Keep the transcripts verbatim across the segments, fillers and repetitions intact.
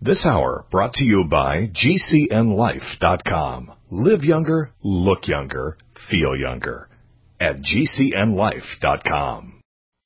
This hour brought to you by G C N life dot com. Live younger, look younger, feel younger at G C N life dot com.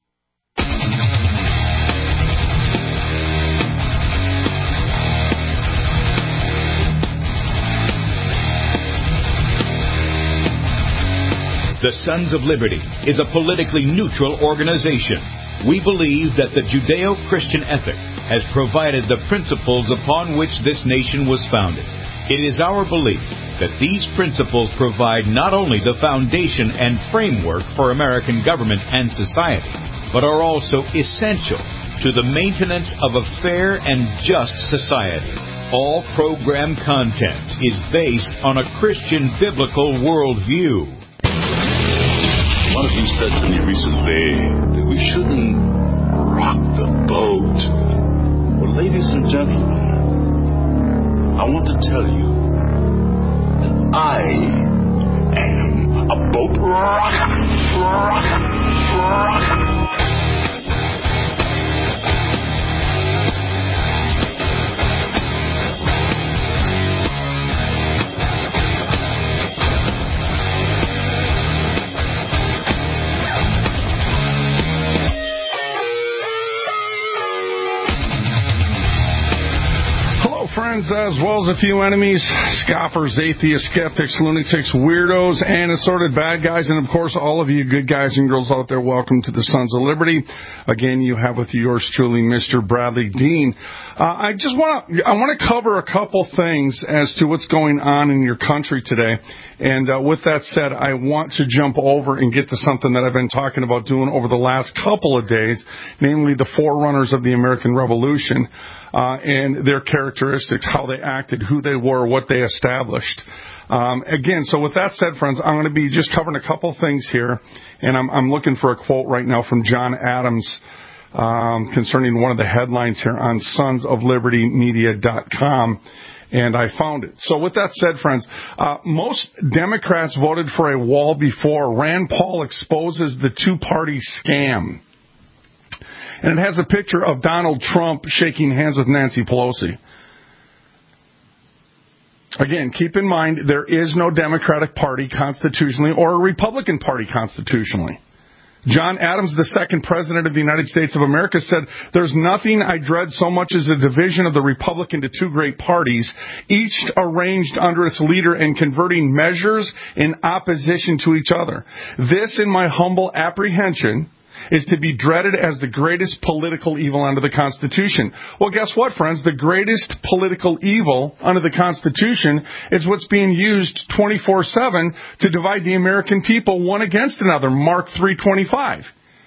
The Sons of Liberty is a politically neutral organization. We believe that the Judeo-Christian ethic has provided the principles upon which this nation was founded. It is our belief that these principles provide not only the foundation and framework for American government and society, but are also essential to the maintenance of a fair and just society. All program content is based on a Christian biblical worldview. One of you said to me recently that we shouldn't rock the boat. Well, ladies and gentlemen, I want to tell you that I am a boat rocker, rocker, rocker. Friends, as well as a few enemies, scoffers, atheists, skeptics, lunatics, weirdos, and assorted bad guys, and of course all of you good guys and girls out there, welcome to the Sons of Liberty. Again, you have with you yours truly, Mister Bradley Dean. Uh, I just want to I want to cover a couple things as to what's going on in your country today. And uh, with that said, I want to jump over and get to something that I've been talking about doing over the last couple of days, namely the forerunners of the American Revolution. Uh, and their characteristics, how they acted, who they were, what they established. Um, again, so with that said, friends, I'm going to be just covering a couple things here, and I'm, I'm looking for a quote right now from John Adams um, concerning one of the headlines here on sons of liberty media dot com, and I found it. So with that said, friends, uh, most Democrats voted for a wall before. Rand Paul exposes the two-party scam. And it has a picture of Donald Trump shaking hands with Nancy Pelosi. Again, keep in mind, there is no Democratic Party constitutionally or a Republican Party constitutionally. John Adams, the second president of the United States of America, said, "There's nothing I dread so much as the division of the Republic into two great parties, each arranged under its leader and converting measures in opposition to each other. This, in my humble apprehension, is to be dreaded as the greatest political evil under the Constitution." Well, guess what, friends? The greatest political evil under the Constitution is what's being used twenty-four seven to divide the American people one against another. Mark three twenty-five.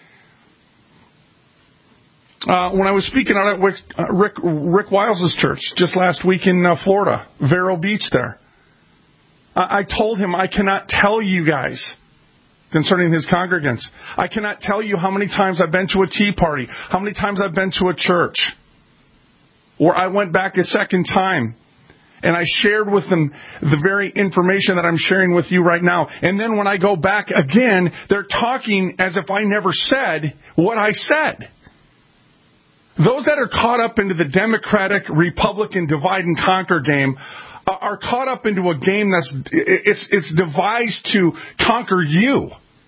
Uh, when I was speaking out at Rick, uh, Rick, Rick Wiles' church just last week in uh, Florida, Vero Beach there, I, I told him I cannot tell you guys concerning his congregants. I cannot tell you how many times I've been to a tea party, how many times I've been to a church, where I went back a second time, and I shared with them the very information that I'm sharing with you right now. And then when I go back again, they're talking as if I never said what I said. Those that are caught up into the Democratic, Republican divide and conquer game are caught up into a game that's it's it's devised to conquer you.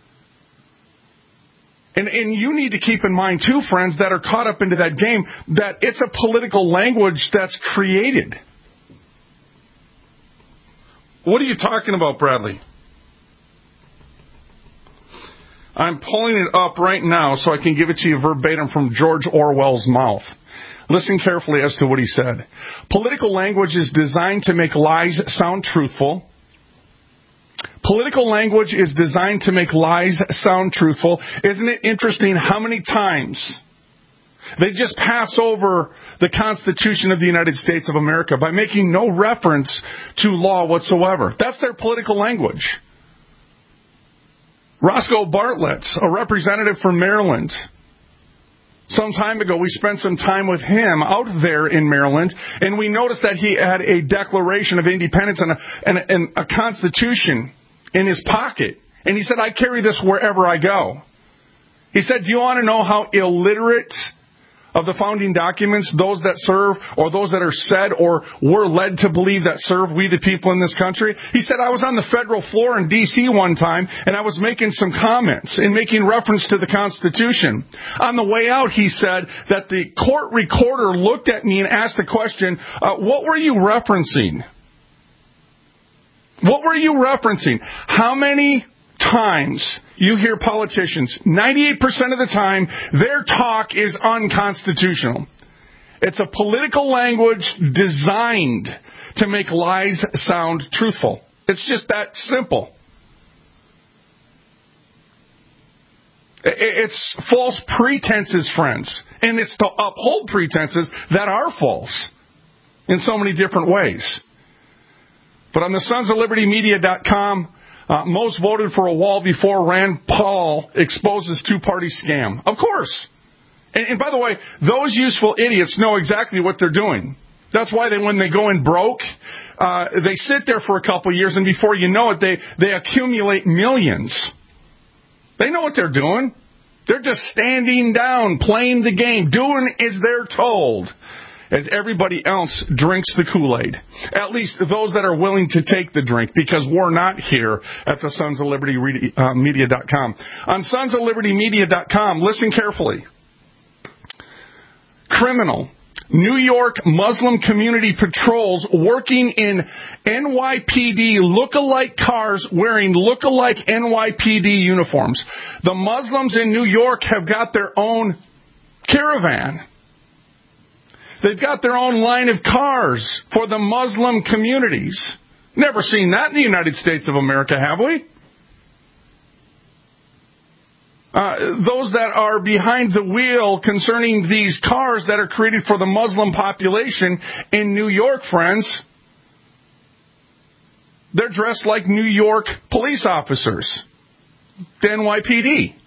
And, and you need to keep in mind, too, friends, that are caught up into that game, that it's a political language that's created. What are you talking about, Bradley? I'm pulling it up right now so I can give it to you verbatim from George Orwell's mouth. Listen carefully as to what he said. Political language is designed to make lies sound truthful. Political language is designed to make lies sound truthful. Isn't it interesting how many times they just pass over the Constitution of the United States of America by making no reference to law whatsoever? That's their political language. Roscoe Bartlett, a representative from Maryland, some time ago, we spent some time with him out there in Maryland, and we noticed that he had a Declaration of Independence and a, and a, and a Constitution in his pocket. And he said, "I carry this wherever I go." He said, "Do you want to know how illiterate of the founding documents, those that serve or those that are said or were led to believe that serve we the people in this country? He said, I was on the federal floor in D C one time and I was making some comments and making reference to the Constitution. On the way out, he said that the court recorder looked at me and asked the question, uh, what were you referencing? What were you referencing? How many times you hear politicians, ninety-eight percent of the time, their talk is unconstitutional. It's a political language designed to make lies sound truthful. It's just that simple. It's false pretenses, friends. And it's to uphold pretenses that are false in so many different ways. But on the sons of liberty media dot com, Uh, most voted for a wall before Rand Paul exposes two-party scam. Of course. And, and by the way, those useful idiots know exactly what they're doing. That's why they, when they go in broke, uh, they sit there for a couple of years, and before you know it, they, they accumulate millions. They know what they're doing. They're just standing down, playing the game, doing as they're told, as everybody else drinks the Kool-Aid. At least those that are willing to take the drink, because we're not here at the sons of liberty media dot com. On sons of liberty media dot com, listen carefully. Criminal. New York Muslim community patrols working in N Y P D look-alike cars wearing look-alike N Y P D uniforms. The Muslims in New York have got their own caravan. They've got their own line of cars for the Muslim communities. Never seen that in the United States of America, have we? Uh, those that are behind the wheel concerning these cars that are created for the Muslim population in New York, friends, they're dressed like New York police officers. The N Y P D.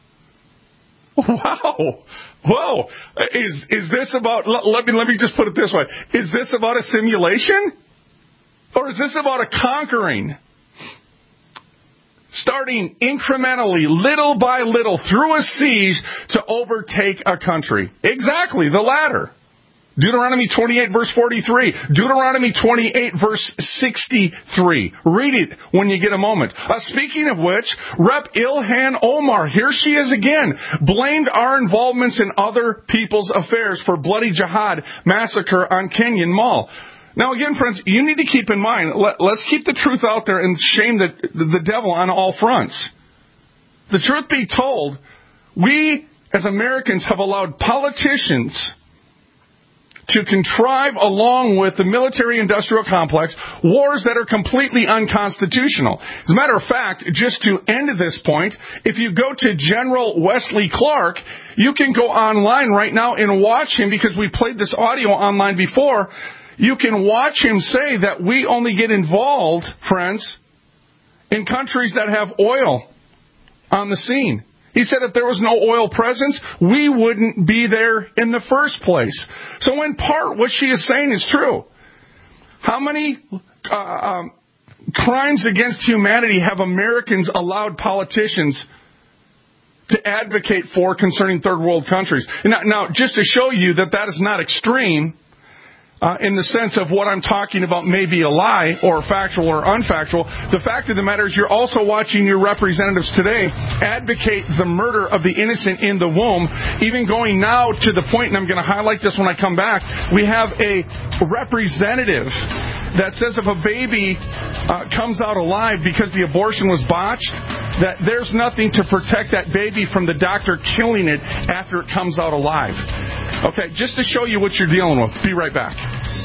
Wow. Whoa. Is is this about, let me, let me just put it this way. Is this about a simulation? Or is this about a conquering? Starting incrementally, little by little, through a siege to overtake a country. Exactly, the latter. Deuteronomy twenty-eight, verse forty-three. Deuteronomy twenty-eight, verse sixty-three. Read it when you get a moment. Uh, speaking of which, Rep Ilhan Omar, here she is again, blamed our involvements in other people's affairs for bloody jihad massacre on Kenyon Mall. Now again, friends, you need to keep in mind, let, let's keep the truth out there and shame the, the devil on all fronts. The truth be told, we as Americans have allowed politicians to contrive, along with the military-industrial complex, wars that are completely unconstitutional. As a matter of fact, just to end this point, if you go to General Wesley Clark, you can go online right now and watch him, because we played this audio online before. You can watch him say that we only get involved, friends, in countries that have oil on the scene. He said if there was no oil presence, we wouldn't be there in the first place. So in part, what she is saying is true. How many uh, um, crimes against humanity have Americans allowed politicians to advocate for concerning third world countries? Now, now just to show you that that is not extreme, Uh, in the sense of what I'm talking about may be a lie or factual or unfactual, the fact of the matter is you're also watching your representatives today advocate the murder of the innocent in the womb, even going now to the point, and I'm going to highlight this when I come back, we have a representative that says if a baby uh, comes out alive because the abortion was botched, that there's nothing to protect that baby from the doctor killing it after it comes out alive. Okay, just to show you what you're dealing with. Be right back.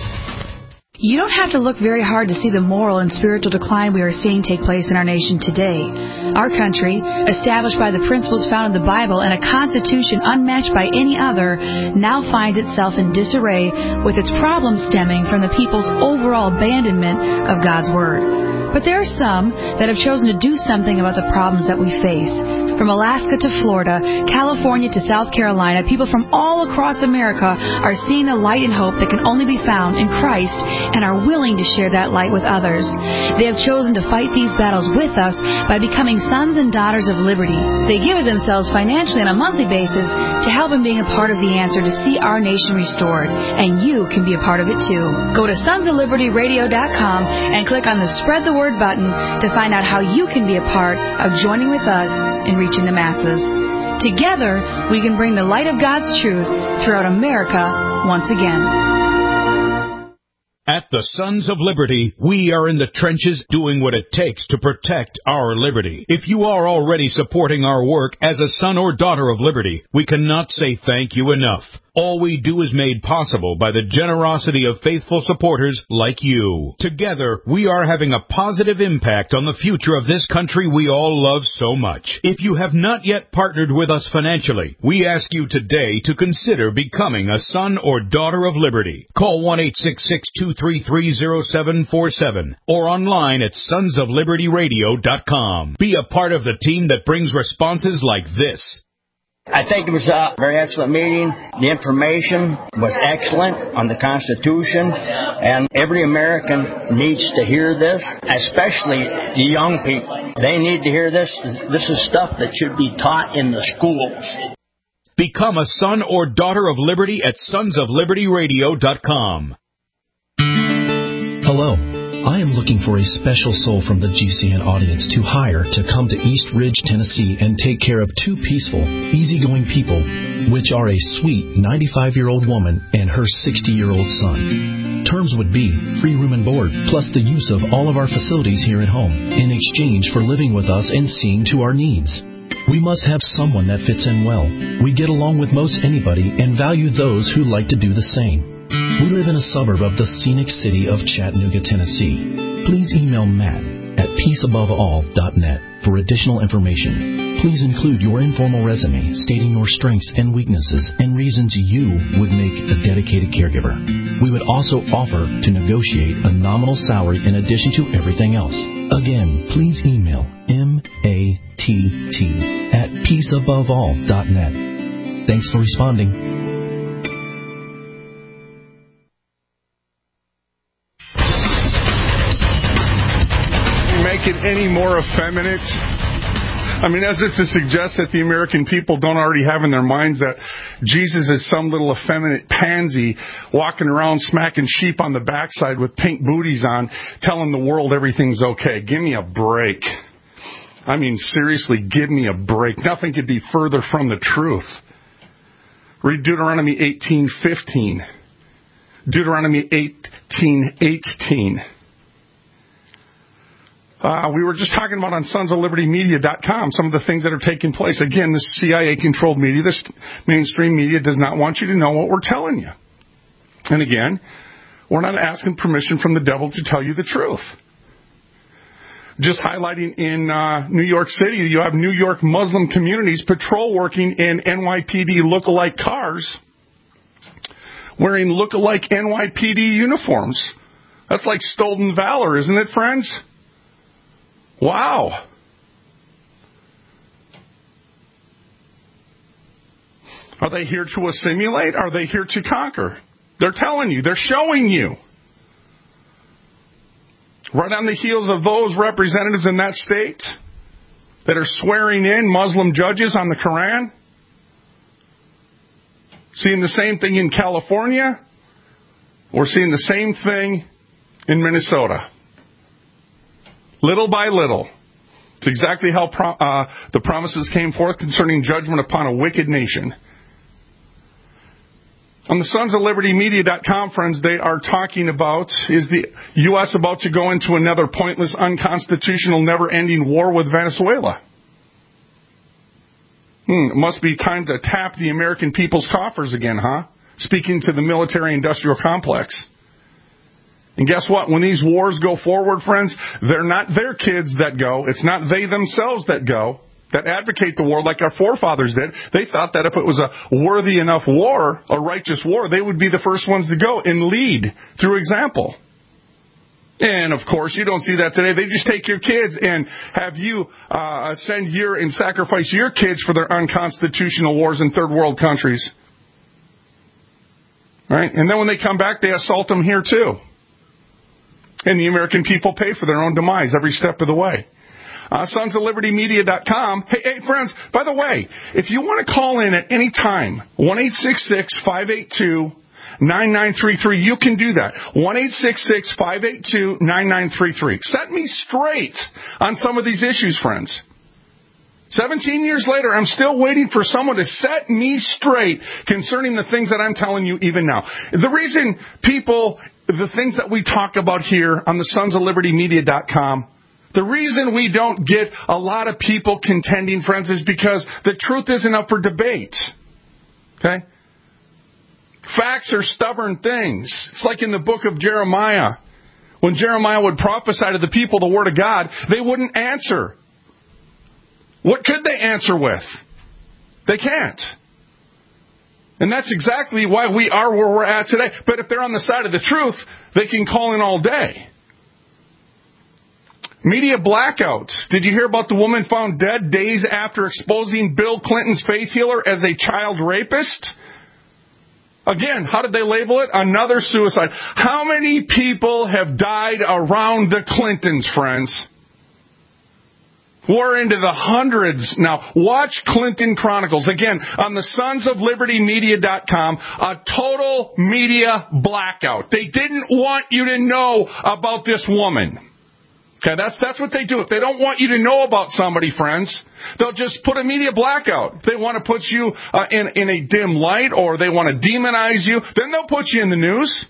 You don't have to look very hard to see the moral and spiritual decline we are seeing take place in our nation today. Our country, established by the principles found in the Bible and a constitution unmatched by any other, now finds itself in disarray, with its problems stemming from the people's overall abandonment of God's Word. But there are some that have chosen to do something about the problems that we face. From Alaska to Florida, California to South Carolina, people from all across America are seeing the light and hope that can only be found in Christ and are willing to share that light with others. They have chosen to fight these battles with us by becoming sons and daughters of liberty. They give of themselves financially on a monthly basis to help in being a part of the answer to see our nation restored. And you can be a part of it too. Go to sons of liberty radio dot com and click on the Spread the Word button to find out how you can be a part of joining with us in reaching the masses. Together, we can bring the light of God's truth throughout America once again. At the Sons of Liberty, we are in the trenches doing what it takes to protect our liberty. If you are already supporting our work as a son or daughter of liberty, we cannot say thank you enough. All we do is made possible by the generosity of faithful supporters like you. Together, we are having a positive impact on the future of this country we all love so much. If you have not yet partnered with us financially, we ask you today to consider becoming a son or daughter of liberty. Call one eight six six, two three three, zero seven four seven or online at sons of liberty radio dot com. Be a part of the team that brings responses like this. I think it was a very excellent meeting. The information was excellent on the Constitution, and every American needs to hear this, especially the young people. They need to hear this. This is stuff that should be taught in the schools. Become a son or daughter of liberty at sons of liberty radio dot com. Hello. I am looking for a special soul from the G C N audience to hire to come to East Ridge, Tennessee and take care of two peaceful, easygoing people, which are a sweet ninety-five-year-old woman and her sixty-year-old son. Terms would be free room and board, plus the use of all of our facilities here at home, in exchange for living with us and seeing to our needs. We must have someone that fits in well. We get along with most anybody and value those who like to do the same. We live in a suburb of the scenic city of Chattanooga, Tennessee. Please email Matt at peace above all dot net for additional information. Please include your informal resume stating your strengths and weaknesses and reasons you would make a dedicated caregiver. We would also offer to negotiate a nominal salary in addition to everything else. Again, please email M A T T at peace above all dot net. Thanks for responding. Make it any more effeminate? I mean, as if to suggest that the American people don't already have in their minds that Jesus is some little effeminate pansy walking around smacking sheep on the backside with pink booties on, telling the world everything's okay. Give me a break. I mean, seriously, give me a break. Nothing could be further from the truth. Read Deuteronomy eighteen fifteen. Deuteronomy eighteen eighteen. Uh, we were just talking about on sons of liberty media dot com some of the things that are taking place. Again, this C I A-controlled media, this mainstream media does not want you to know what we're telling you. And again, we're not asking permission from the devil to tell you the truth. Just highlighting in uh, New York City, you have New York Muslim communities patrol working in N Y P D look-alike cars, wearing look-alike N Y P D uniforms. That's like stolen valor, isn't it, friends? Wow. Are they here to assimilate? Are they here to conquer? They're telling you. They're showing you. Right on the heels of those representatives in that state that are swearing in Muslim judges on the Quran. Seeing the same thing in California. We're seeing the same thing in Minnesota. Little by little. It's exactly how pro- uh, the promises came forth concerning judgment upon a wicked nation. On the sons of liberty media dot com, friends, they are talking about, is the U S about to go into another pointless, unconstitutional, never-ending war with Venezuela? Hmm, it must be time to tap the American people's coffers again, huh? Speaking to the military-industrial complex. And guess what? When these wars go forward, friends, they're not their kids that go. It's not they themselves that go, that advocate the war like our forefathers did. They thought that if it was a worthy enough war, a righteous war, they would be the first ones to go and lead through example. And, of course, you don't see that today. They just take your kids and have you uh, send your and sacrifice your kids for their unconstitutional wars in third world countries. All right? And then when they come back, they assault them here, too. And the American people pay for their own demise every step of the way. Uh, sons of liberty media dot com. Hey, hey, friends, by the way, if you want to call in at any time, one eight six six, five eight two, nine nine three three, you can do that. one eight six six, five eight two, nine nine three three. Set me straight on some of these issues, friends. seventeen years later, I'm still waiting for someone to set me straight concerning the things that I'm telling you even now. The reason people, the things that we talk about here on the sons of liberty media dot com, the reason we don't get a lot of people contending, friends, is because the truth isn't up for debate. Okay? Facts are stubborn things. It's like in the book of Jeremiah. When Jeremiah would prophesy to the people the word of God, they wouldn't answer. What could they answer with? They can't. And that's exactly why we are where we're at today. But if they're on the side of the truth, they can call in all day. Media blackout. Did you hear about the woman found dead days after exposing Bill Clinton's faith healer as a child rapist? Again, how did they label it? Another suicide. How many people have died around the Clintons, friends? We're into the hundreds now. Watch Clinton Chronicles. Again, on the sons of liberty media dot com, a total media blackout. They didn't want you to know about this woman. Okay, that's that's what they do. If they don't want you to know about somebody, friends, they'll just put a media blackout. If they want to put you uh, in, in a dim light or they want to demonize you, then they'll put you in the news.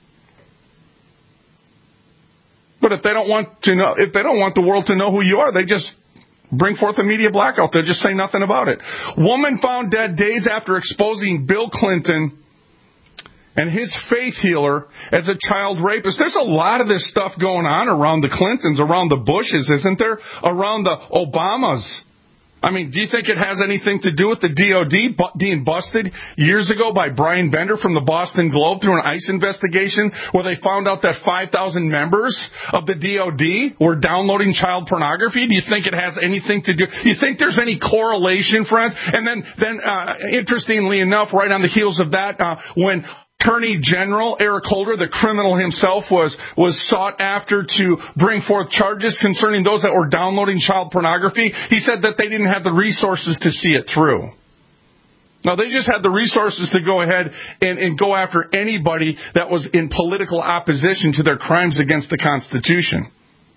But if they don't want to know, if they don't want the world to know who you are, they just bring forth a media blackout. They'll just say nothing about it. Woman found dead days after exposing Bill Clinton and his faith healer as a child rapist. There's a lot of this stuff going on around the Clintons, around the Bushes, isn't there? Around the Obamas. I mean, do you think it has anything to do with the D O D being busted years ago by Brian Bender from the Boston Globe through an ICE investigation where they found out that five thousand members of the D O D were downloading child pornography? Do you think it has anything to do? Do you think there's any correlation, friends? And then, then uh, interestingly enough, right on the heels of that, uh, when Attorney General Eric Holder, the criminal himself, was was sought after to bring forth charges concerning those that were downloading child pornography. He said that they didn't have the resources to see it through. Now, they just had the resources to go ahead and, and go after anybody that was in political opposition to their crimes against the Constitution.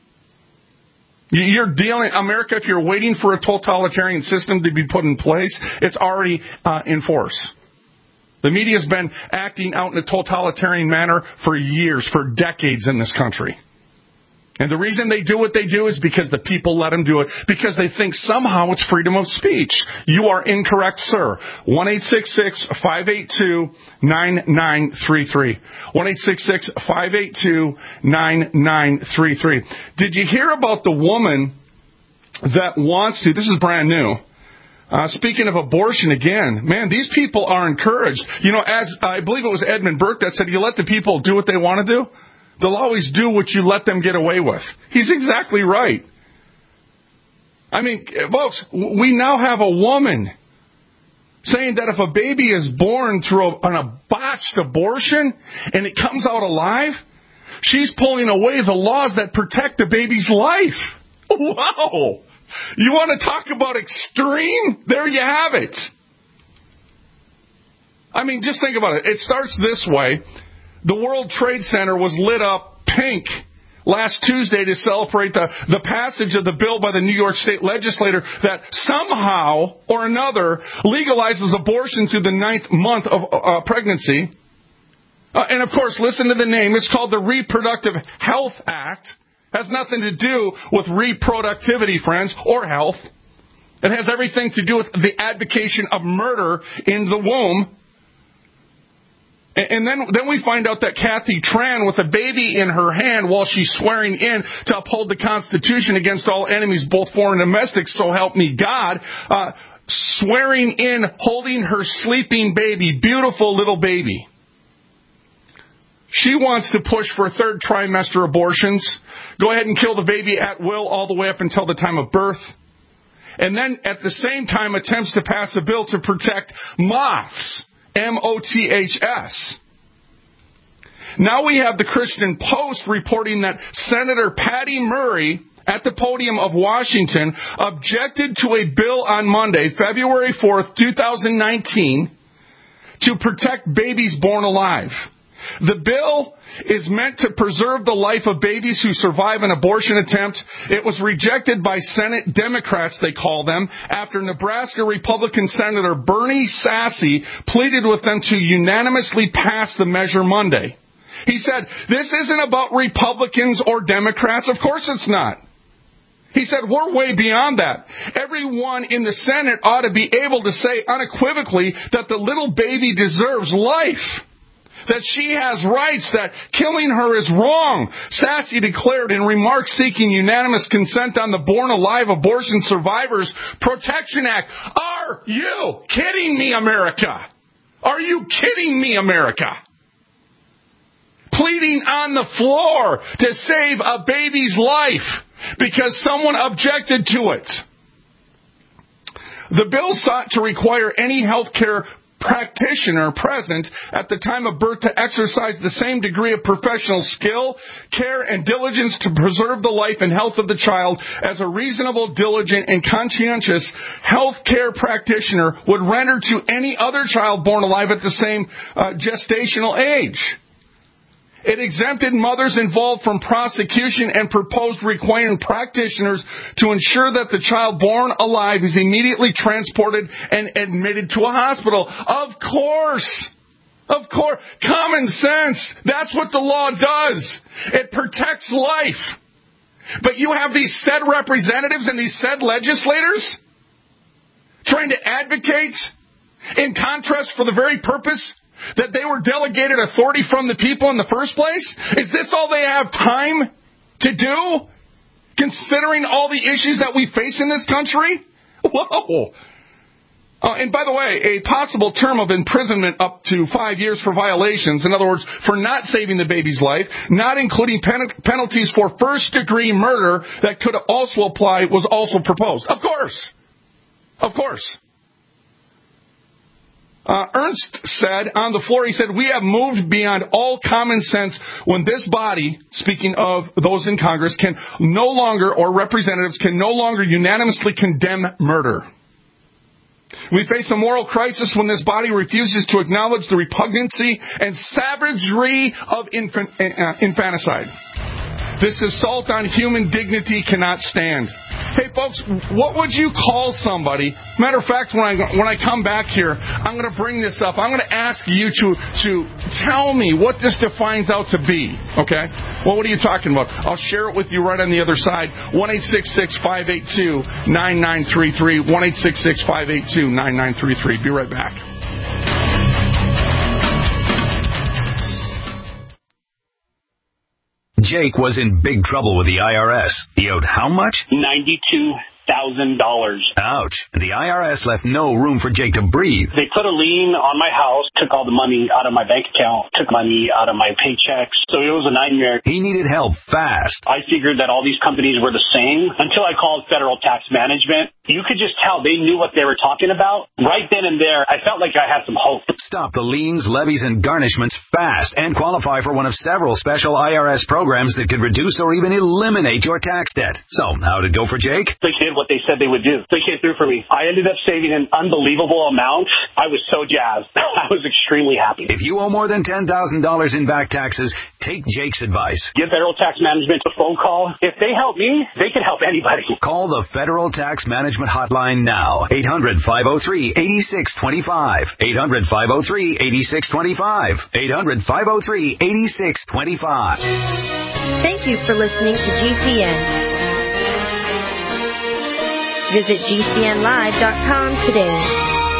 You're dealing, America, if you're waiting for a totalitarian system to be put in place, it's already uh, in force. The media's been acting out in a totalitarian manner for years, for decades in this country. And the reason they do what they do is because the people let them do it, because they think somehow it's freedom of speech. You are incorrect, sir. one eight six six, five eight two, nine nine three three. one eight six six, five eight two, nine nine three three. Did you hear about the woman that wants to, this is brand new, Uh, speaking of abortion again, man, these people are encouraged. You know, as I believe it was Edmund Burke that said, you let the people do what they want to do, they'll always do what you let them get away with. He's exactly right. I mean, folks, we now have a woman saying that if a baby is born through a, an, a botched abortion and it comes out alive, she's pulling away the laws that protect the baby's life. Wow. You want to talk about extreme? There you have it. I mean, just think about it. It starts this way. The World Trade Center was lit up pink last Tuesday to celebrate the, the passage of the bill by the New York State legislature that somehow or another legalizes abortion through the ninth month of uh, pregnancy. Uh, and, of course, listen to the name. It's called the Reproductive Health Act. Has nothing to do with reproductivity, friends, or health. It has everything to do with the advocacy of murder in the womb. And then, then we find out that Kathy Tran, with a baby in her hand while she's swearing in to uphold the Constitution against all enemies, both foreign and domestic, so help me God, uh, swearing in, holding her sleeping baby, beautiful little baby. She wants to push for third trimester abortions, go ahead and kill the baby at will all the way up until the time of birth, and then at the same time attempts to pass a bill to protect moths, M O T H S. Now we have the Christian Post reporting that Senator Patty Murray at the podium of Washington objected to a bill on Monday, February fourth, twenty nineteen, to protect babies born alive. The bill is meant to preserve the life of babies who survive an abortion attempt. It was rejected by Senate Democrats, they call them, after Nebraska Republican Senator Bernie Sassy pleaded with them to unanimously pass the measure Monday. He said, this isn't about Republicans or Democrats. Of course it's not. He said, we're way beyond that. Everyone in the Senate ought to be able to say unequivocally that the little baby deserves life, that she has rights, that killing her is wrong. Sassy declared in remarks seeking unanimous consent on the Born Alive Abortion Survivors Protection Act. Are you kidding me, America? Are you kidding me, America? Pleading on the floor to save a baby's life because someone objected to it. The bill sought to require any health care practitioner present at the time of birth to exercise the same degree of professional skill, care, and diligence to preserve the life and health of the child as a reasonable, diligent, and conscientious health care practitioner would render to any other child born alive at the same uh, gestational age. It exempted mothers involved from prosecution and proposed requiring practitioners to ensure that the child born alive is immediately transported and admitted to a hospital. Of course. Of course. Common sense. That's what the law does. It protects life. But you have these said representatives and these said legislators trying to advocate in contrast for the very purpose that they were delegated authority from the people in the first place? Is this all they have time to do, considering all the issues that we face in this country? Whoa. Uh, and by the way, a possible term of imprisonment up to five years for violations, in other words, for not saving the baby's life, not including pen- penalties for first-degree murder that could also apply, was also proposed. Of course. Of course. Uh, Ernst said on the floor, he said, we have moved beyond all common sense when this body, speaking of those in Congress, can no longer, or representatives can no longer unanimously condemn murder. We face a moral crisis when this body refuses to acknowledge the repugnancy and savagery of infant, uh, infanticide. This assault on human dignity cannot stand. Hey, folks, what would you call somebody? Matter of fact, when I when I come back here, I'm going to bring this up. I'm going to ask you to to tell me what this defines out to be. Okay? Well, what are you talking about? I'll share it with you right on the other side. one eight six six, five eight two, nine nine three three. one eight six six, five eight two, nine nine three three. Be right back. Jake was in big trouble with the I R S. He owed how much? ninety-two thousand dollars. Ouch. The I R S left no room for Jake to breathe. They put a lien on my house, took all the money out of my bank account, took money out of my paychecks. So it was a nightmare. He needed help fast. I figured that all these companies were the same until I called Federal Tax Management. You could just tell they knew what they were talking about. Right then and there, I felt like I had some hope. Stop the liens, levies, and garnishments fast and qualify for one of several special I R S programs that could reduce or even eliminate your tax debt. So, how'd it go for Jake? They did what they said they would do. They came through for me. I ended up saving an unbelievable amount. I was so jazzed. I was extremely happy. If you owe more than ten thousand dollars in back taxes, take Jake's advice. Give Federal Tax Management a phone call. If they help me, they can help anybody. Call the Federal Tax Management Hotline now. eight hundred, five oh three, eight six two five. eight hundred, five oh three, eight six two five. eight hundred, five oh three, eight six two five. Thank you for listening to G C N. Visit G C N live dot com today.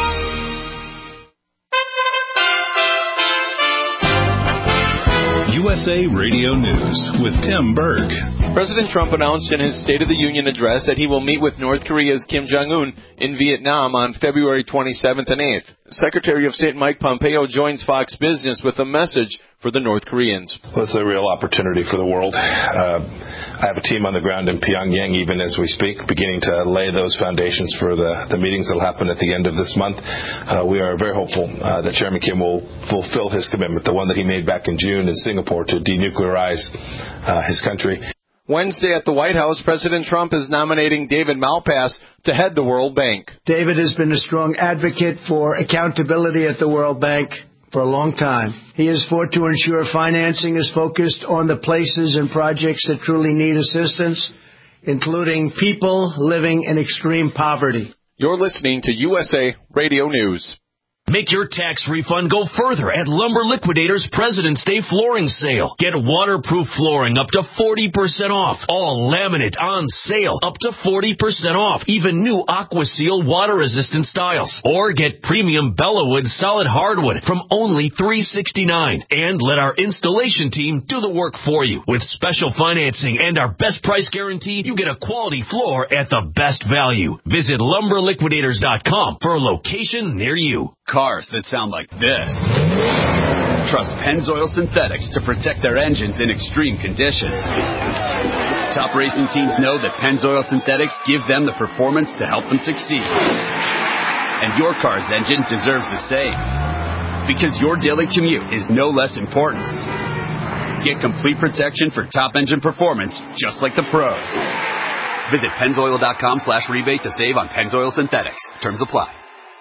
U S A Radio News with Tim Berg. President Trump announced in his State of the Union address that he will meet with North Korea's Kim Jong-un in Vietnam on February twenty-seventh and eighth. Secretary of State Mike Pompeo joins Fox Business with a message for the North Koreans. Well, it's a real opportunity for the world. Uh, I have a team on the ground in Pyongyang even as we speak, beginning to lay those foundations for the, the meetings that will happen at the end of this month. Uh, we are very hopeful uh, that Chairman Kim will fulfill his commitment, the one that he made back in June in Singapore, to denuclearize uh, his country. Wednesday at the White House, President Trump is nominating David Malpass to head the World Bank. David has been a strong advocate for accountability at the World Bank for a long time. He has fought to ensure financing is focused on the places and projects that truly need assistance, including people living in extreme poverty. You're listening to U S A Radio News. Make your tax refund go further at Lumber Liquidators President's Day Flooring Sale. Get waterproof flooring up to forty percent off. All laminate on sale up to forty percent off. Even new AquaSeal water-resistant styles. Or get premium Bellawood solid hardwood from only three sixty-nine. And let our installation team do the work for you. With special financing and our best price guarantee, you get a quality floor at the best value. Visit lumber liquidators dot com for a location near you. Cars that sound like this. Trust Pennzoil Synthetics to protect their engines in extreme conditions. Top racing teams know that Pennzoil Synthetics give them the performance to help them succeed. And your car's engine deserves the same. Because your daily commute is no less important. Get complete protection for top engine performance, just like the pros. Visit Pennzoil dot com slash rebate to save on Pennzoil Synthetics. Terms apply.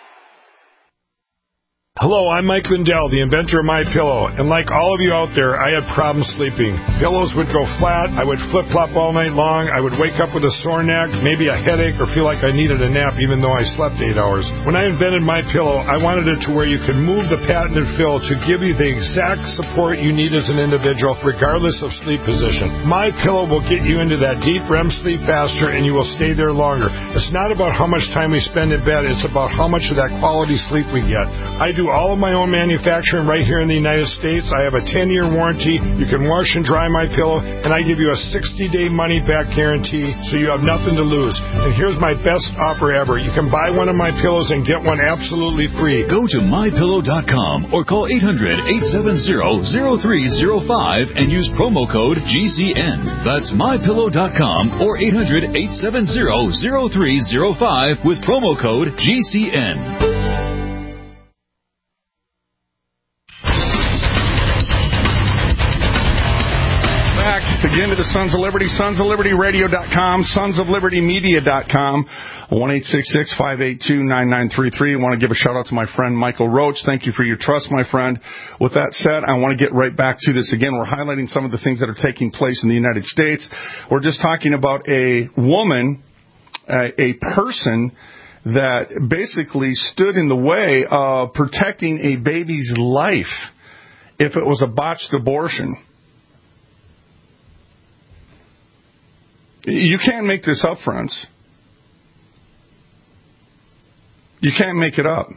Hello, I'm Mike Lindell, the inventor of MyPillow, and like all of you out there, I had problems sleeping. Pillows would go flat, I would flip-flop all night long, I would wake up with a sore neck, maybe a headache, or feel like I needed a nap even though I slept eight hours. When I invented MyPillow, I wanted it to where you could move the patented fill to give you the exact support you need as an individual, regardless of sleep position. MyPillow will get you into that deep R E M sleep faster, and you will stay there longer. It's not about how much time we spend in bed, it's about how much of that quality sleep we get. I do all of my own manufacturing right here in the United States. I have a ten-year warranty. You can wash and dry my pillow, and I give you a sixty-day money-back guarantee, so you have nothing to lose. And here's my best offer ever. You can buy one of my pillows and get one absolutely free. Go to my pillow dot com or call eight hundred, eight seven zero, zero three zero five and use promo code G C N. That's my pillow dot com or eight hundred, eight seven zero, zero three zero five with promo code G C N. Again to the Sons of Liberty, sons of liberty radio dot com, sons of liberty media dot com, one eight six six, five eight two, nine nine three three. I want to give a shout-out to my friend Michael Roach. Thank you for your trust, my friend. With that said, I want to get right back to this again. We're highlighting some of the things that are taking place in the United States. We're just talking about a woman, uh, a person that basically stood in the way of protecting a baby's life if it was a botched abortion. You can't make this up, friends. You can't make it up.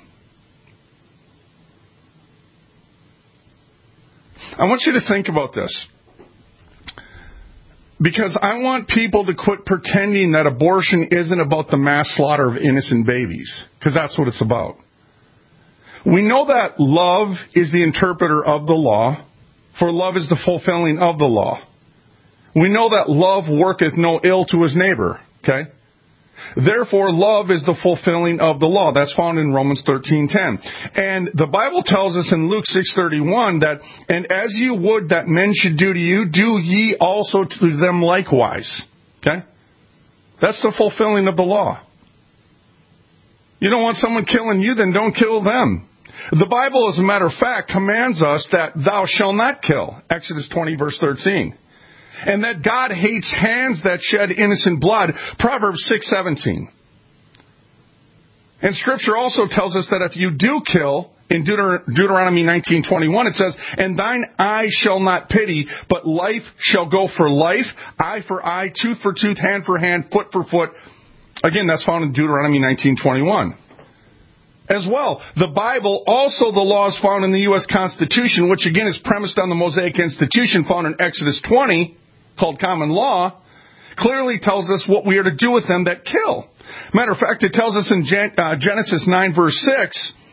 I want you to think about this. Because I want people to quit pretending that abortion isn't about the mass slaughter of innocent babies. Because that's what it's about. We know that love is the interpreter of the law, for love is the fulfilling of the law. We know that love worketh no ill to his neighbor, okay? Therefore, love is the fulfilling of the law. That's found in Romans thirteen ten. And the Bible tells us in Luke six thirty-one that, and as you would that men should do to you, do ye also to them likewise, okay? That's the fulfilling of the law. You don't want someone killing you, then don't kill them. The Bible, as a matter of fact, commands us that thou shalt not kill. Exodus twenty, verse thirteen. And that God hates hands that shed innocent blood. Proverbs six seventeen. And Scripture also tells us that if you do kill, in Deuter- Deuteronomy nineteen twenty-one, it says, and thine eye shall not pity, but life shall go for life, eye for eye, tooth for tooth, hand for hand, foot for foot. Again, that's found in Deuteronomy nineteen twenty-one. As well, the Bible, also the laws found in the U S Constitution, which again is premised on the Mosaic Institution found in Exodus twenty, called common law, clearly tells us what we are to do with them that kill. Matter of fact, it tells us in Gen- uh, Genesis nine, verse six,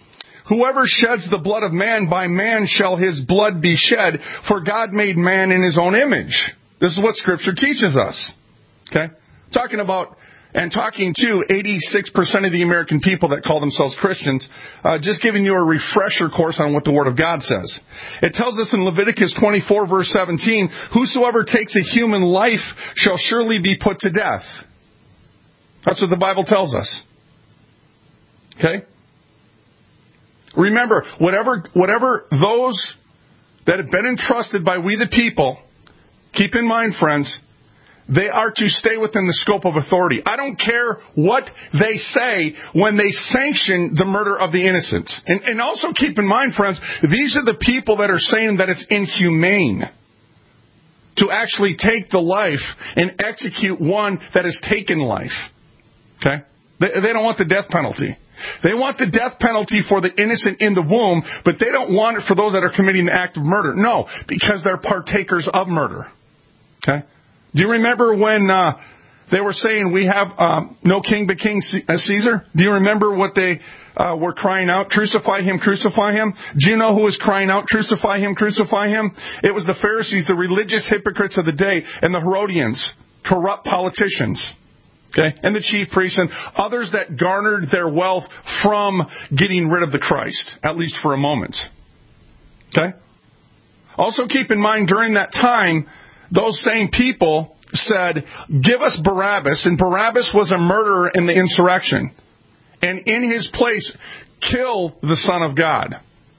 Whoever sheds the blood of man, by man shall his blood be shed, for God made man in his own image. This is what Scripture teaches us. Okay? Talking about and talking to eighty-six percent of the American people that call themselves Christians, uh, just giving you a refresher course on what the Word of God says. It tells us in Leviticus twenty-four, verse seventeen, whosoever takes a human life shall surely be put to death. That's what the Bible tells us. Okay? Remember, whatever, whatever those that have been entrusted by we the people, keep in mind, friends, they are to stay within the scope of authority. I don't care what they say when they sanction the murder of the innocent. And, and also keep in mind, friends, these are the people that are saying that it's inhumane to actually take the life and execute one that has taken life. Okay? They, they don't want the death penalty. They want the death penalty for the innocent in the womb, but they don't want it for those that are committing the act of murder. No, because they're partakers of murder. Okay? Do you remember when uh, they were saying we have um, no king but King Caesar? Do you remember what they uh, were crying out? Crucify him, crucify him. Do you know who was crying out? Crucify him, crucify him. It was the Pharisees, the religious hypocrites of the day, and the Herodians, corrupt politicians. Okay, and the chief priests and others that garnered their wealth from getting rid of the Christ, at least for a moment. Okay? Also keep in mind, during that time, those same people said, give us Barabbas, and Barabbas was a murderer in the insurrection. And in his place, kill the Son of God.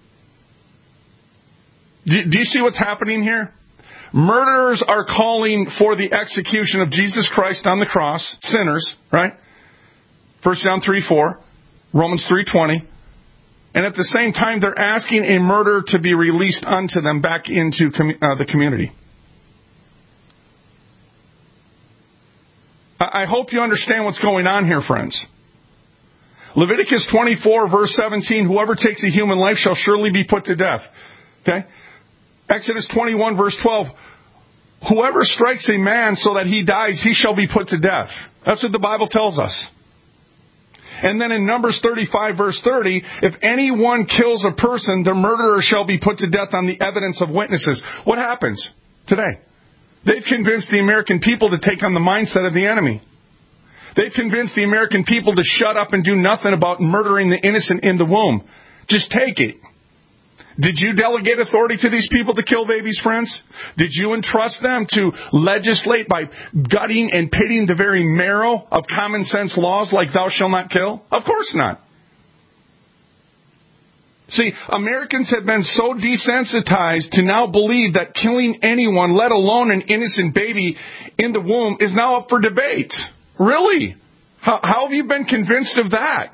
Do, do you see what's happening here? Murderers are calling for the execution of Jesus Christ on the cross, sinners, right? First John three four, Romans three twenty. And at the same time, they're asking a murderer to be released unto them back into com- uh, the community. I hope you understand what's going on here, friends. Leviticus twenty-four, verse seventeen, whoever takes a human life shall surely be put to death. Okay? Exodus twenty-one, verse twelve, whoever strikes a man so that he dies, he shall be put to death. That's what the Bible tells us. And then in Numbers thirty-five, verse thirty, if anyone kills a person, the murderer shall be put to death on the evidence of witnesses. What happens today? They've convinced the American people to take on the mindset of the enemy. They've convinced the American people to shut up and do nothing about murdering the innocent in the womb. Just take it. Did you delegate authority to these people to kill babies, friends? Did you entrust them to legislate by gutting and pitting the very marrow of common sense laws like thou shalt not kill? Of course not. See, Americans have been so desensitized to now believe that killing anyone, let alone an innocent baby in the womb, is now up for debate. Really? How, how have you been convinced of that?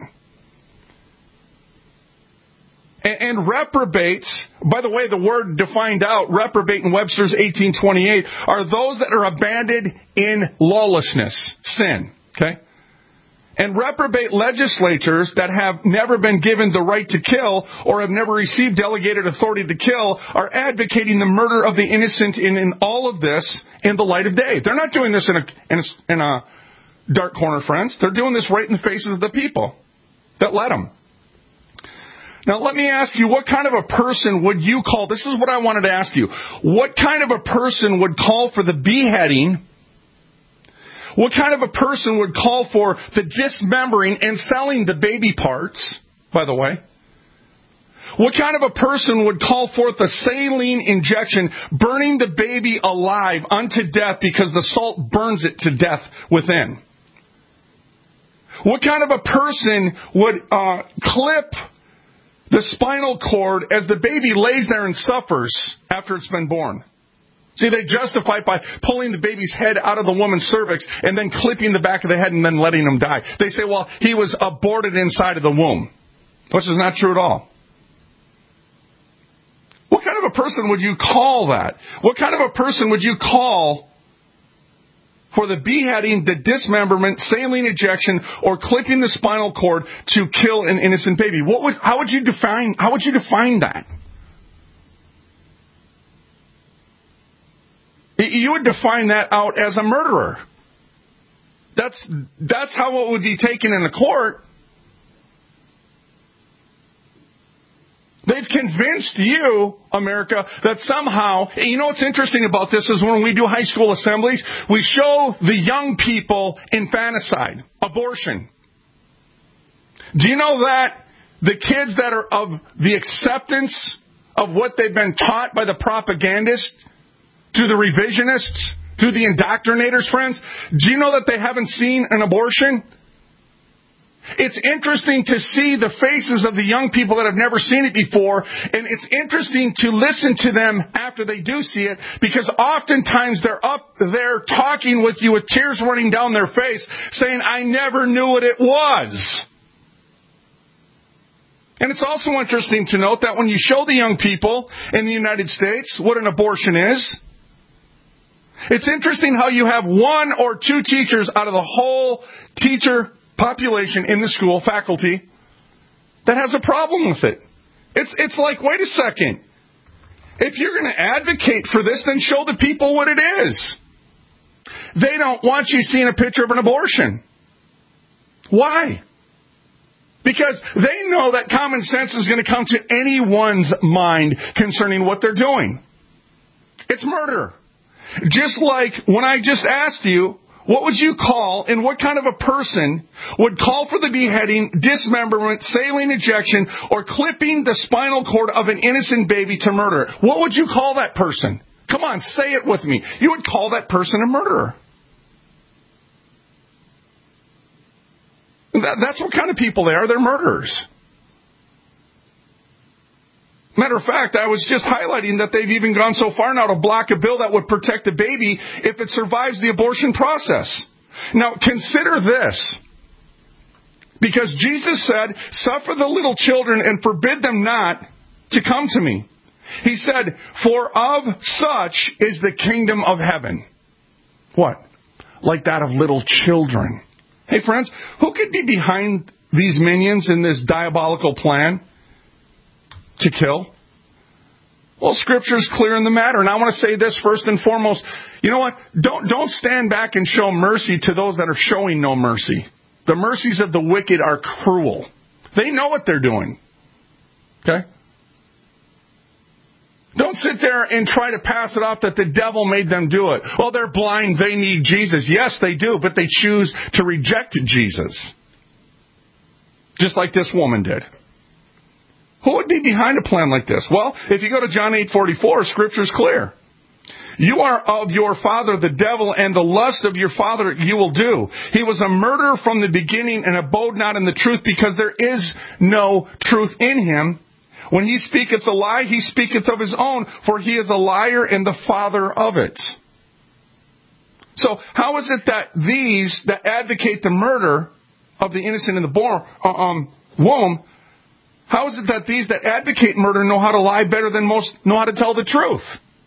And, and reprobates, by the way, the word defined out, reprobate in Webster's eighteen twenty-eight, are those that are abandoned in lawlessness, sin. Okay? And reprobate legislatures that have never been given the right to kill or have never received delegated authority to kill are advocating the murder of the innocent in, in all of this in the light of day. They're not doing this in a, in a, in a dark corner, friends. They're doing this right in the faces of the people that let them. Now, let me ask you, what kind of a person would you call? This is what I wanted to ask you. What kind of a person would call for the beheading? What kind of a person would call for the dismembering and selling the baby parts, by the way? What kind of a person would call forth a saline injection, burning the baby alive unto death because the salt burns it to death within? What kind of a person would uh, clip the spinal cord as the baby lays there and suffers after it's been born? See, they justify it by pulling the baby's head out of the woman's cervix and then clipping the back of the head and then letting him die. They say, well, he was aborted inside of the womb, which is not true at all. What kind of a person would you call that? What kind of a person would you call for the beheading, the dismemberment, saline injection, or clipping the spinal cord to kill an innocent baby? What would, how would you define, how would you define that? You would define that out as a murderer. That's, that's how it would be taken in the court. They've convinced you, America, that somehow, you know what's interesting about this is when we do high school assemblies, we show the young people infanticide, abortion. Do you know that the kids that are of the acceptance of what they've been taught by the propagandists, through the revisionists, through the indoctrinators, friends, do you know that they haven't seen an abortion? It's interesting to see the faces of the young people that have never seen it before, and it's interesting to listen to them after they do see it, because oftentimes they're up there talking with you with tears running down their face, saying, I never knew what it was. And it's also interesting to note that when you show the young people in the United States what an abortion is, it's interesting how you have one or two teachers out of the whole teacher population in the school, faculty, that has a problem with it. It's it's like, wait a second. If you're going to advocate for this, then show the people what it is. They don't want you seeing a picture of an abortion. Why? Because they know that common sense is going to come to anyone's mind concerning what they're doing. It's murder. Just like when I just asked you, what would you call and what kind of a person would call for the beheading, dismemberment, saline injection, or clipping the spinal cord of an innocent baby to murder? What would you call that person? Come on, say it with me. You would call that person a murderer. That, that's what kind of people they are. They're murderers. Matter of fact, I was just highlighting that they've even gone so far now to block a bill that would protect the baby if it survives the abortion process. Now, consider this. Because Jesus said, suffer the little children and forbid them not to come to me. He said, for of such is the kingdom of heaven. What? Like that of little children. Hey, friends, who could be behind these minions in this diabolical plan to kill? Well, Scripture is clear in the matter. And I want to say this first and foremost. You know what? Don't, don't stand back and show mercy to those that are showing no mercy. The mercies of the wicked are cruel. They know what they're doing. Okay? Don't sit there and try to pass it off that the devil made them do it. Well, they're blind. They need Jesus. Yes, they do, but they choose to reject Jesus. Just like this woman did. Who would be behind a plan like this? Well, if you go to John eight forty-four, Scripture's clear. You are of your father, the devil, and the lust of your father you will do. He was a murderer from the beginning and abode not in the truth, because there is no truth in him. When he speaketh a lie, he speaketh of his own, for he is a liar and the father of it. So how is it that these that advocate the murder of the innocent in the born, uh, um, womb, how is it that these that advocate murder know how to lie better than most know how to tell the truth?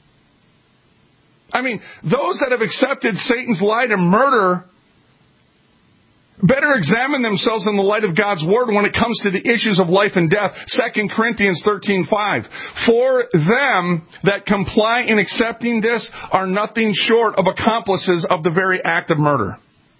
I mean, those that have accepted Satan's lie to murder better examine themselves in the light of God's Word when it comes to the issues of life and death. Second Corinthians thirteen five. For them that comply in accepting this are nothing short of accomplices of the very act of murder.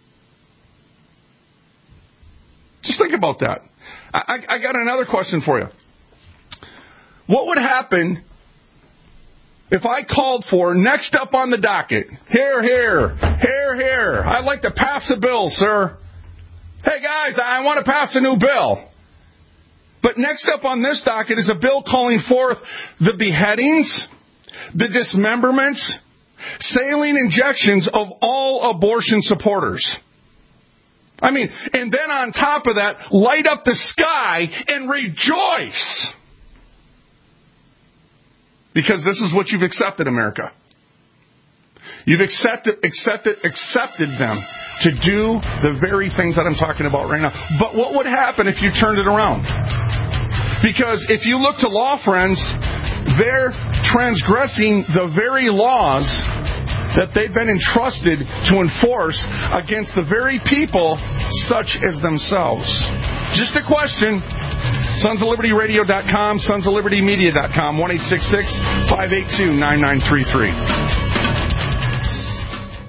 Just think about that. I, I got another question for you. What would happen if I called for, next up on the docket, here, here, here, here, I'd like to pass a bill, sir. Hey, guys, I want to pass a new bill. But next up on this docket is a bill calling forth the beheadings, the dismemberments, saline injections of all abortion supporters. I mean, and then on top of that, light up the sky and rejoice. Because this is what you've accepted, America. You've accepted, accepted, accepted them to do the very things that I'm talking about right now. But what would happen if you turned it around? Because if you look to law, friends, they're transgressing the very laws that they've been entrusted to enforce against the very people such as themselves. Just a question. Sons of Liberty Radio dot com, Sons of Liberty Media dot com, one eight six six, five eight two, nine nine three three.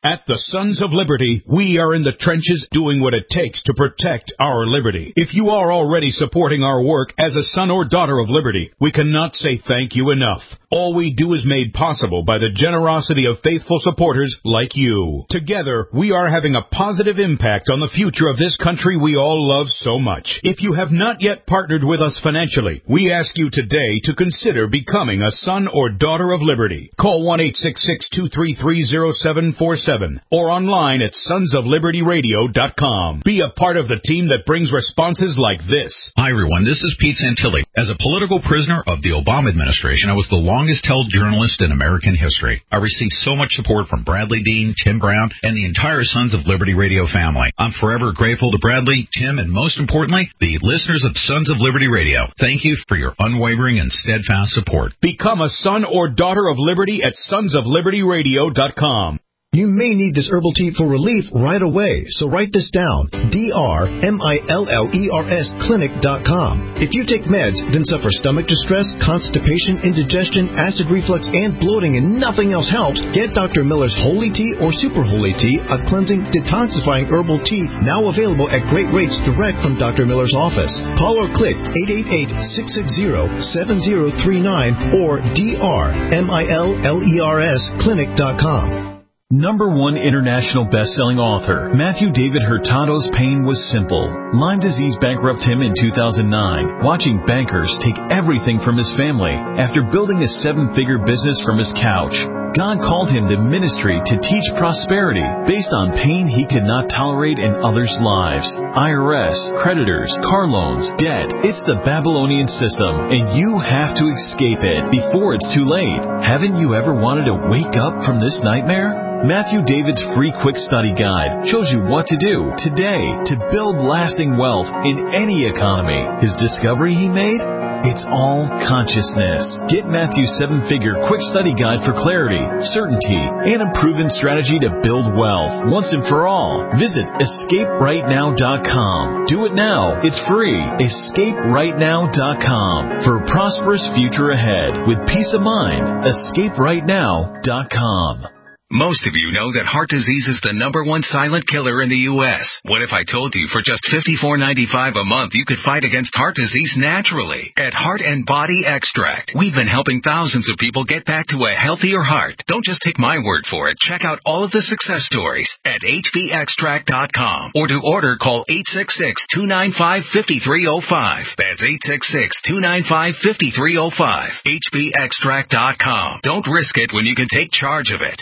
At the Sons of Liberty, we are in the trenches doing what it takes to protect our liberty. If you are already supporting our work as a son or daughter of liberty, we cannot say thank you enough. All we do is made possible by the generosity of faithful supporters like you. Together, we are having a positive impact on the future of this country we all love so much. If you have not yet partnered with us financially, we ask you today to consider becoming a son or daughter of liberty. Call one eight six six, two three three, zero seven four seven or online at sons of liberty radio dot com. Be a part of the team that brings responses like this. Hi, everyone. This is Pete Santilli. As a political prisoner of the Obama administration, I was the longest-held journalist in American history. I received so much support from Bradley Dean, Tim Brown, and the entire Sons of Liberty Radio family. I'm forever grateful to Bradley, Tim, and most importantly, the listeners of Sons of Liberty Radio. Thank you for your unwavering and steadfast support. Become a son or daughter of liberty at sons of liberty radio dot com. You may need this herbal tea for relief right away, so write this down. D R M I L L E R S clinic dot com. If you take meds, then suffer stomach distress, constipation, indigestion, acid reflux, and bloating, and nothing else helps, get Doctor Miller's Holy Tea or Super Holy Tea, a cleansing, detoxifying herbal tea, now available at great rates direct from Doctor Miller's office. Call or click eight eight eight, six six zero, seven zero three nine or D R M I L L E R S clinic dot com. Number one international best-selling author, Matthew David Hurtado's pain was simple. Lyme disease bankrupted him in two thousand nine, watching bankers take everything from his family after building a seven-figure business from his couch. God called him to ministry to teach prosperity based on pain he could not tolerate in others' lives. I R S, creditors, car loans, debt. It's the Babylonian system, and you have to escape it before it's too late. Haven't you ever wanted to wake up from this nightmare? Matthew David's free quick study guide shows you what to do today to build lasting wealth in any economy. His discovery he made? It's all consciousness. Get Matthew's seven-figure quick study guide for clarity, certainty, and a proven strategy to build wealth once and for all. Visit escape right now dot com. Do it now. It's free. escape right now dot com. For a prosperous future ahead with peace of mind. escape right now dot com. Most of you know that heart disease is the number one silent killer in the U S What if I told you for just fifty-four ninety-five a month you could fight against heart disease naturally? At Heart and Body Extract, we've been helping thousands of people get back to a healthier heart. Don't just take my word for it. Check out all of the success stories at H B extract dot com. Or to order, call eight six six, two nine five, five three zero five. That's eight six six, two nine five, five three zero five. H B extract dot com. Don't risk it when you can take charge of it.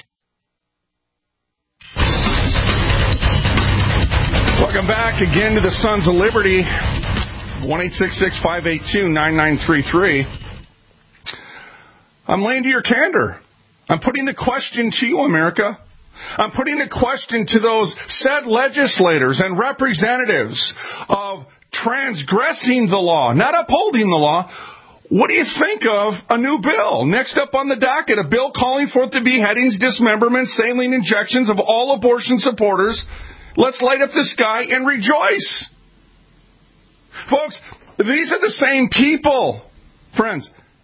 Welcome back again to the Sons of Liberty. one eight six six, five eight two, nine nine three three. I'm laying to your candor. I'm putting the question to you, America. I'm putting the question to those said legislators and representatives of transgressing the law, not upholding the law. What do you think of a new bill? Next up on the docket, a bill calling for the beheadings, dismemberments, saline injections of all abortion supporters. Let's light up the sky and rejoice. Folks, these are the same people, friends,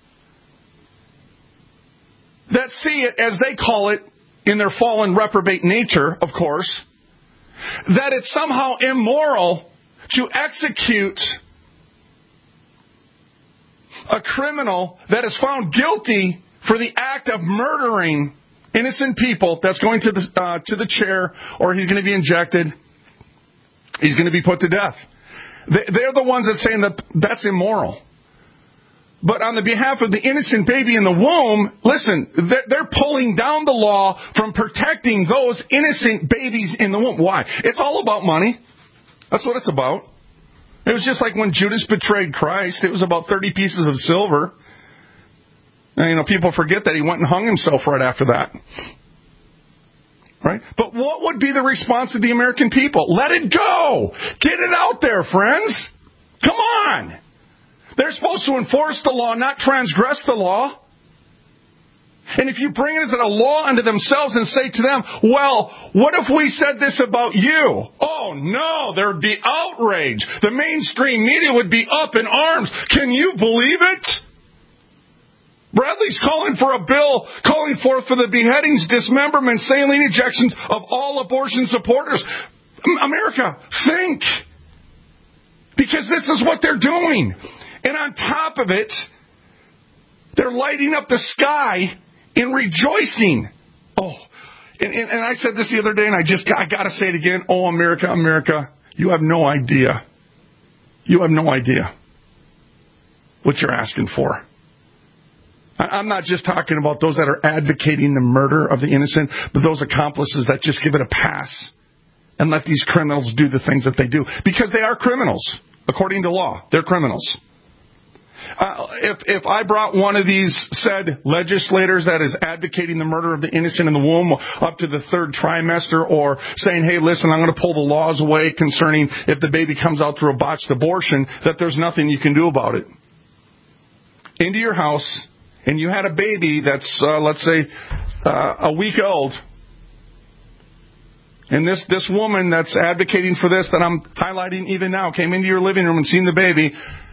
that see it, as they call it, in their fallen reprobate nature, of course, that it's somehow immoral to execute a criminal that is found guilty for the act of murdering innocent people that's going to the uh, to the chair, or he's going to be injected, he's going to be put to death. They, they're the ones that saying that that's immoral. But on the behalf of the innocent baby in the womb, listen, they're, they're pulling down the law from protecting those innocent babies in the womb. Why? It's all about money. That's what it's about. It was just like when Judas betrayed Christ. It was about thirty pieces of silver. And, you know, people forget that he went and hung himself right after that. Right? But what would be the response of the American people? Let it go. Get it out there, friends. Come on. They're supposed to enforce the law, not transgress the law. And if you bring it as a law unto themselves and say to them, well, what if we said this about you? Oh, no, there would be outrage. The mainstream media would be up in arms. Can you believe it? Bradley's calling for a bill calling forth for the beheadings, dismemberment, saline injections of all abortion supporters. America, think. Because this is what they're doing. And on top of it, they're lighting up the sky in rejoicing. Oh, and, and, and I said this the other day, and I just I got to say it again. Oh, America, America, you have no idea. You have no idea what you're asking for. I'm not just talking about those that are advocating the murder of the innocent, but those accomplices that just give it a pass and let these criminals do the things that they do. Because they are criminals, according to law. They're criminals. Uh, if if I brought one of these said legislators that is advocating the murder of the innocent in the womb up to the third trimester, or saying, hey, listen, I'm going to pull the laws away concerning if the baby comes out through a botched abortion, that there's nothing you can do about it. Into your house, and you had a baby that's, uh, let's say, uh, a week old, and this, this woman that's advocating for this that I'm highlighting even now came into your living room and seen the baby,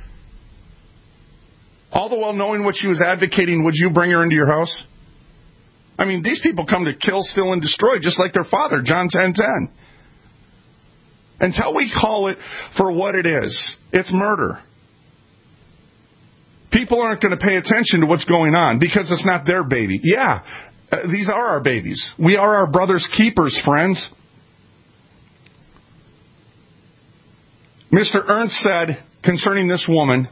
all the while knowing what she was advocating, would you bring her into your house? I mean, these people come to kill, steal, and destroy, just like their father, John ten ten. Until we call it for what it is, it's murder. People aren't going to pay attention to what's going on because it's not their baby. Yeah, uh, these are our babies. We are our brother's keepers, friends. Mister Ernst said concerning this woman,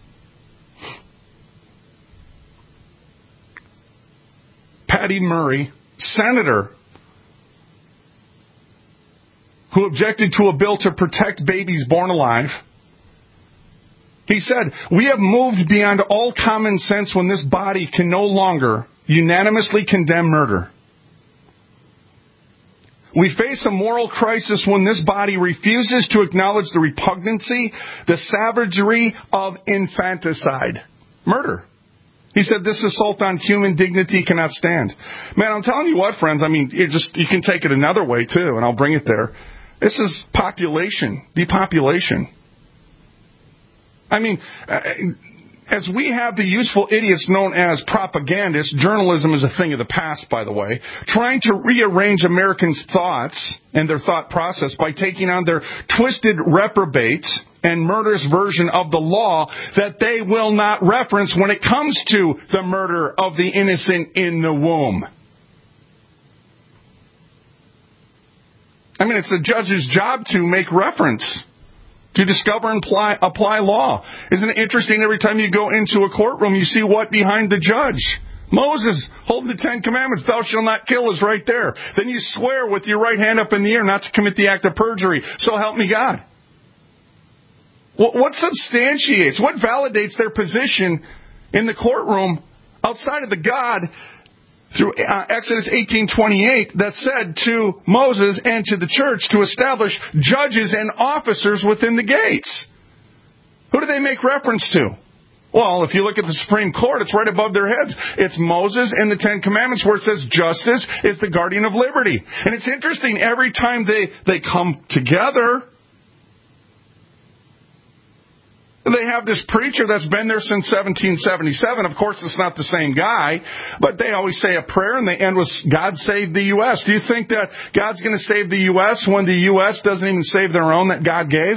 Patty Murray, senator, who objected to a bill to protect babies born alive, he said, we have moved beyond all common sense when this body can no longer unanimously condemn murder. We face a moral crisis when this body refuses to acknowledge the repugnancy, the savagery of infanticide. Murder. He said, this assault on human dignity cannot stand. Man, I'm telling you what, friends, I mean, you just you can take it another way, too, and I'll bring it there. This is population, depopulation. I mean, as we have the useful idiots known as propagandists, journalism is a thing of the past, by the way, trying to rearrange Americans' thoughts and their thought process by taking on their twisted reprobate and murderous version of the law that they will not reference when it comes to the murder of the innocent in the womb. I mean, it's a judge's job to make reference, to discover and apply, apply law. Isn't it interesting every time you go into a courtroom, you see what behind the judge? Moses, holding the Ten Commandments, thou shalt not kill, is right there. Then you swear with your right hand up in the air not to commit the act of perjury. So help me God. What substantiates, what validates their position in the courtroom outside of the God through uh, Exodus eighteen twenty-eight that said to Moses and to the church to establish judges and officers within the gates? Who do they make reference to? Well, if you look at the Supreme Court, it's right above their heads. It's Moses and the Ten Commandments where it says justice is the guardian of liberty. And it's interesting, every time they, they come together, they have this preacher that's been there since seventeen seventy-seven. Of course, it's not the same guy, but they always say a prayer and they end with, God save the U S Do you think that God's going to save the U S when the U S doesn't even save their own that God gave?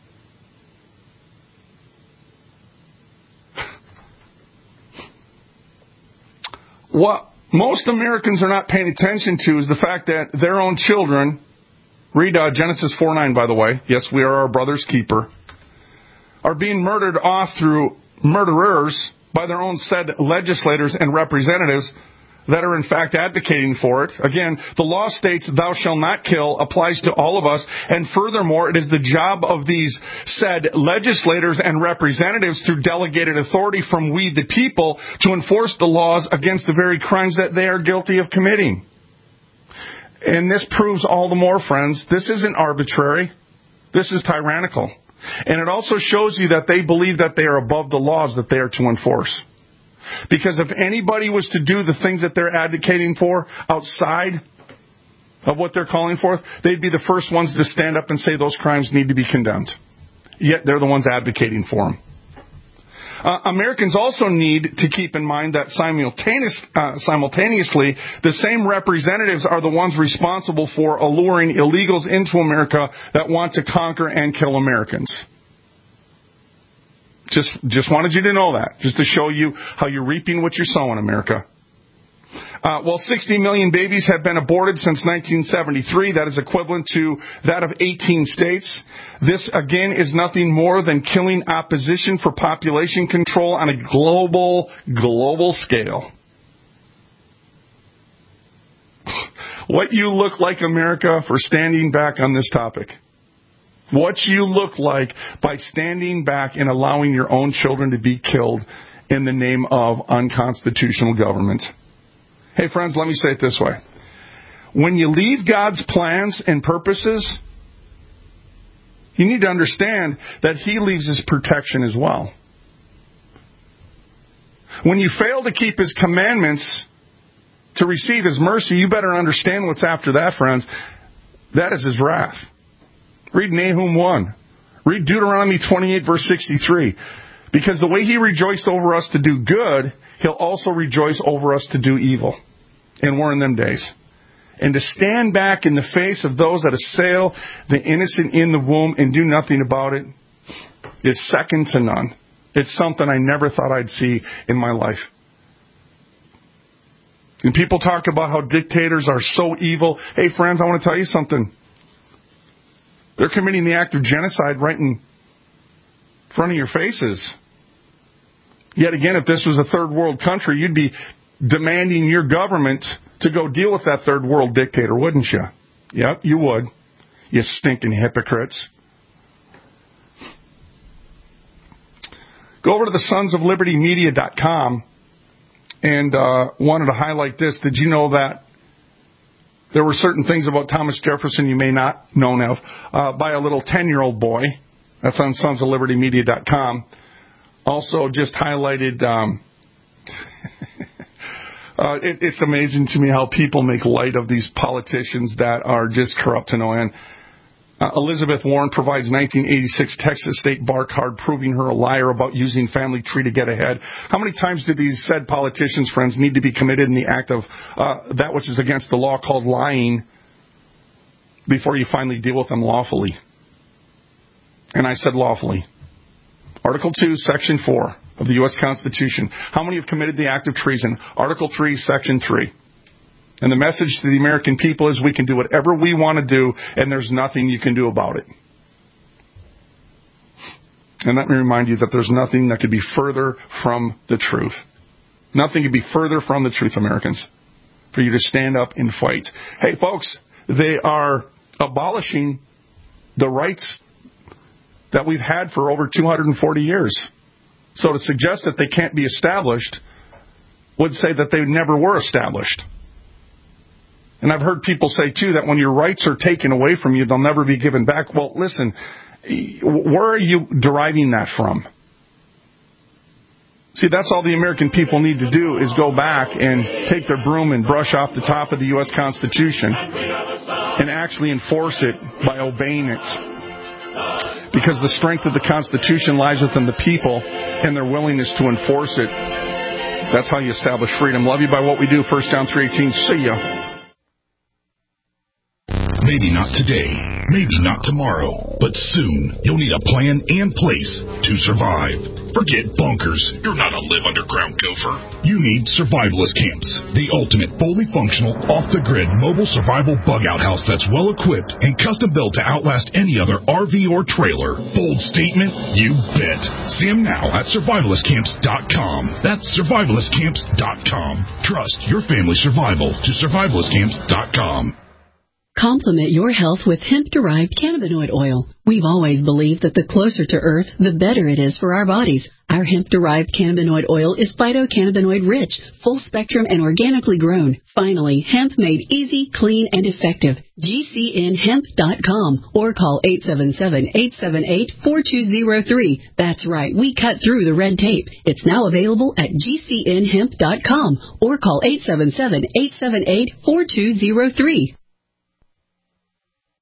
What most Americans are not paying attention to is the fact that their own children, read uh, Genesis four nine, by the way. Yes, we are our brother's keeper. Are being murdered off through murderers by their own said legislators and representatives that are in fact advocating for it. Again, the law states thou shalt not kill applies to all of us, and furthermore, it is the job of these said legislators and representatives through delegated authority from we the people to enforce the laws against the very crimes that they are guilty of committing. And this proves all the more, friends, this isn't arbitrary. This is tyrannical. And it also shows you that they believe that they are above the laws that they are to enforce. Because if anybody was to do the things that they're advocating for outside of what they're calling for, they'd be the first ones to stand up and say those crimes need to be condemned. Yet they're the ones advocating for them. Uh, Americans also need to keep in mind that simultaneous, uh, simultaneously, the same representatives are the ones responsible for alluring illegals into America that want to conquer and kill Americans. Just, just wanted you to know that, just to show you how you're reaping what you're sowing, America. Uh, well, sixty million babies have been aborted since nineteen seventy-three. That is equivalent to that of eighteen states. This, again, is nothing more than killing opposition for population control on a global, global scale. What you look like, America, for standing back on this topic. What you look like by standing back and allowing your own children to be killed in the name of unconstitutional government. Hey, friends, let me say it this way. When you leave God's plans and purposes, you need to understand that He leaves His protection as well. When you fail to keep His commandments to receive His mercy, you better understand what's after that, friends. That is His wrath. Read Nahum one. Read Deuteronomy twenty-eight, verse sixty-three. Because the way He rejoiced over us to do good, He'll also rejoice over us to do evil. And we're in them days. And to stand back in the face of those that assail the innocent in the womb and do nothing about it is second to none. It's something I never thought I'd see in my life. And people talk about how dictators are so evil. Hey, friends, I want to tell you something. They're committing the act of genocide right in front of your faces. Yet again, if this was a third world country, you'd be demanding your government to go deal with that third world dictator, wouldn't you? Yep, you would. You stinking hypocrites. Go over to the sons of liberty media dot com and uh, wanted to highlight this. Did you know that there were certain things about Thomas Jefferson you may not know of uh, by a little ten-year-old boy? That's on sons of liberty media dot com. Also just highlighted, um, uh, it, it's amazing to me how people make light of these politicians that are just corrupt to no end. Uh, Elizabeth Warren provides nineteen eighty-six Texas State bar card proving her a liar about using family tree to get ahead. How many times do these said politicians, friends, need to be committed in the act of uh, that which is against the law called lying before you finally deal with them lawfully? And I said lawfully. Article two, Section four of the U S Constitution. How many have committed the act of treason? Article three, Section three. And the message to the American people is we can do whatever we want to do, and there's nothing you can do about it. And let me remind you that there's nothing that could be further from the truth. Nothing could be further from the truth, Americans, for you to stand up and fight. Hey, folks, they are abolishing the rights that we've had for over two hundred forty years. So to suggest that they can't be established would say that they never were established. And I've heard people say, too, that when your rights are taken away from you, they'll never be given back. Well, listen, where are you deriving that from? See, that's all the American people need to do is go back and take their broom and brush off the top of the U S Constitution and actually enforce it by obeying it. Because the strength of the Constitution lies within the people and their willingness to enforce it. That's how you establish freedom. Love you by what we do. First John three eighteen. See ya. Maybe not today, maybe not tomorrow, but soon you'll need a plan and place to survive. Forget bunkers. You're not a live underground gopher. You need survivalist camps, the ultimate fully functional, off-the-grid mobile survival bug-out house that's well-equipped and custom-built to outlast any other R V or trailer. Bold statement? You bet. See them now at survivalist camps dot com. That's survivalist camps dot com. Trust your family's survival to survivalist camps dot com. Complement your health with hemp-derived cannabinoid oil. We've always believed that the closer to Earth, the better it is for our bodies. Our hemp-derived cannabinoid oil is phytocannabinoid-rich, full-spectrum, and organically grown. Finally, hemp made easy, clean, and effective. G C N hemp dot com or call eight seven seven, eight seven eight, four two zero three. That's right, we cut through the red tape. It's now available at G C N hemp dot com or call eight seven seven, eight seven eight, four two zero three.